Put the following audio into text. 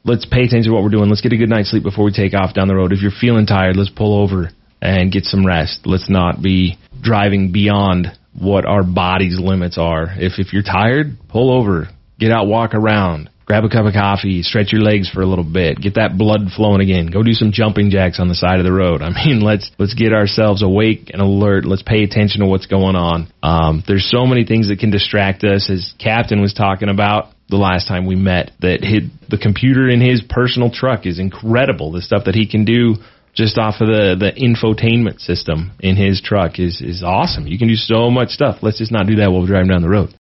let's pay attention to what we're doing. Let's get a good night's sleep before we take off down the road. If you're feeling tired, let's pull over and get some rest. Let's not be driving beyond what our body's limits are. If you're tired, pull over, get out, walk around, grab a cup of coffee, stretch your legs for a little bit, get that blood flowing again. Go do some jumping jacks on the side of the road. I mean, let's get ourselves awake and alert. Let's pay attention to what's going on. There's so many things that can distract us, as Captain was talking about the last time we met, that the computer in his personal truck is incredible. The stuff that he can do just off of the infotainment system in his truck is awesome. You can do so much stuff. Let's just not do that while we're driving down the road.